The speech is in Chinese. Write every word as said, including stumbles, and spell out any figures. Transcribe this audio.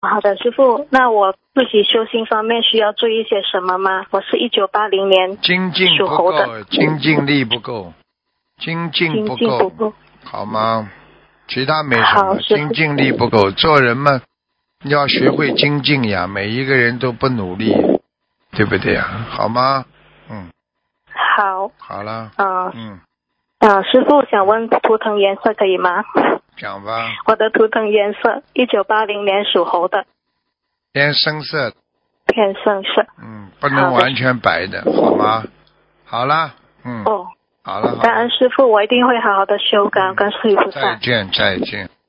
好的，师父，那我自己修行方面需要注意些什么吗？我是一九八零年精进不属猴的， 够，精进力不够，精进精不够， 进不够。 好吗？其他没什么， 好师父精进力不够。做人嘛，要学会精进呀，每一个人都不努力，对不对呀？好吗？嗯， 好， 好了， 嗯嗯， 啊，师父想问图腾颜色可以吗？ 讲吧， 我的图腾颜色，一九八零年属猴的， 偏深色， 偏深色。 嗯，不能完全白的，好吗？好了，嗯， 哦， 好了，好了， 感恩师父，我一定会好好的修改，跟师父菩萨。 再见，再见。